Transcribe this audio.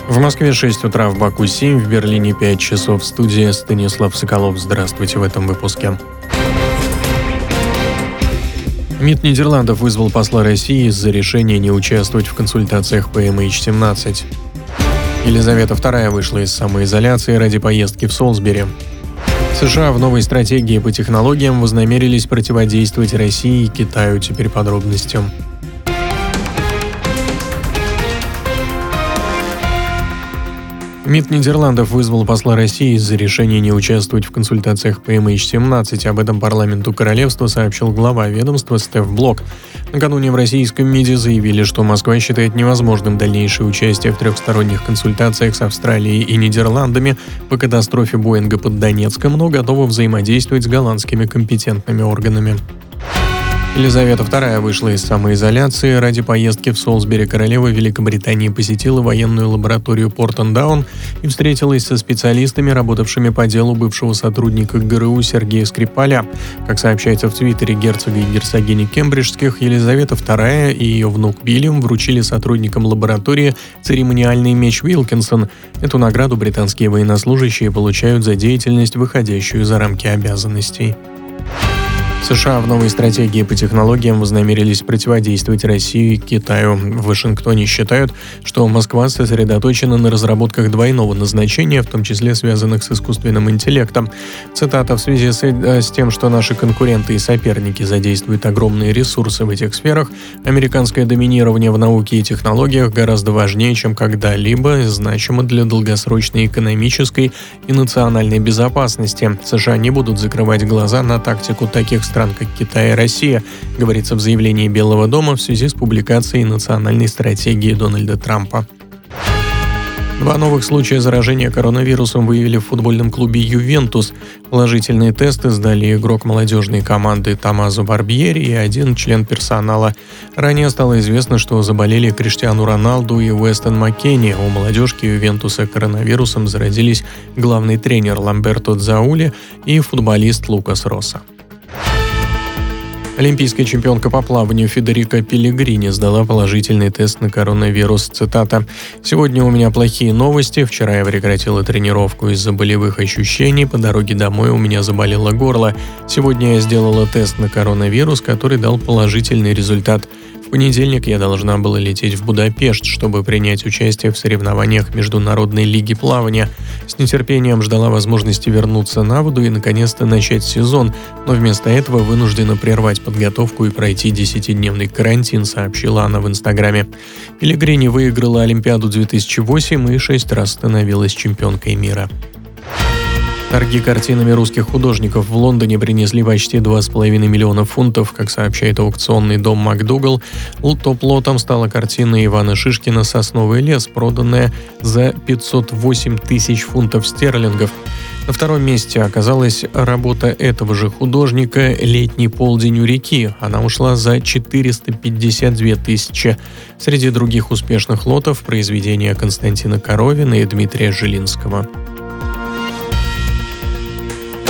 В Москве 6 утра, в Баку 7, в Берлине 5 часов. Студия Станислав Соколов. Здравствуйте в этом выпуске. МИД Нидерландов вызвал посла России из-за решения не участвовать в консультациях по MH17. Елизавета II вышла из самоизоляции ради поездки в Солсбери. США в новой стратегии по технологиям вознамерились противодействовать России и Китаю. Теперь подробности. МИД Нидерландов вызвал посла России из-за решения не участвовать в консультациях по MH17. Об этом парламенту королевства сообщил глава ведомства Стеф Блок. Накануне в российском МИДе заявили, что Москва считает невозможным дальнейшее участие в трехсторонних консультациях с Австралией и Нидерландами по катастрофе Боинга под Донецком, но готова взаимодействовать с голландскими компетентными органами. Елизавета II вышла из самоизоляции ради поездки в Солсбери. Королева Великобритании посетила военную лабораторию Портендаун и встретилась со специалистами, работавшими по делу бывшего сотрудника ГРУ Сергея Скрипаля. Как сообщается в твиттере герцога и герцогини Кембриджских, Елизавета II и ее внук Вильям вручили сотрудникам лаборатории церемониальный меч Уилкинсон. Эту награду британские военнослужащие получают за деятельность, выходящую за рамки обязанностей. США в новой стратегии по технологиям вознамерились противодействовать России и Китаю. В Вашингтоне считают, что Москва сосредоточена на разработках двойного назначения, в том числе связанных с искусственным интеллектом. Цитата: «В связи с тем, что наши конкуренты и соперники задействуют огромные ресурсы в этих сферах, американское доминирование в науке и технологиях гораздо важнее, чем когда-либо, значимо для долгосрочной экономической и национальной безопасности. США не будут закрывать глаза на тактику таких стран, как Китай и Россия», говорится в заявлении Белого дома в связи с публикацией национальной стратегии Дональда Трампа. 2 новых случая заражения коронавирусом выявили в футбольном клубе «Ювентус». Положительные тесты сдали игрок молодежной команды Томмазо Барбьери и 1 член персонала. Ранее стало известно, что заболели Криштиану Роналду и Уэстон Маккенни. У молодежки Ювентуса коронавирусом заразились главный тренер Ламберто Дзаули и футболист Лукас Росса. Олимпийская чемпионка по плаванию Федерика Пеллегрини сдала положительный тест на коронавирус. Цитата: «Сегодня у меня плохие новости. Вчера я прекратила тренировку из-за болевых ощущений. По дороге домой у меня заболело горло. Сегодня я сделала тест на коронавирус, который дал положительный результат. В понедельник я должна была лететь в Будапешт, чтобы принять участие в соревнованиях Международной лиги плавания. С нетерпением ждала возможности вернуться на воду и наконец-то начать сезон, но вместо этого вынуждена прервать подготовку и пройти 10-дневный карантин», сообщила она в Инстаграме. Пеллегрини выиграла Олимпиаду 2008 и 6 раз становилась чемпионкой мира. Торги картинами русских художников в Лондоне принесли почти 2,5 миллиона фунтов. Как сообщает аукционный дом МакДугал, топ-лотом стала картина Ивана Шишкина «Сосновый лес», проданная за 508 тысяч фунтов стерлингов. На втором месте оказалась работа этого же художника «Летний полдень у реки». Она ушла за 452 тысячи. Среди других успешных лотов произведения Константина Коровина и Дмитрия Жилинского.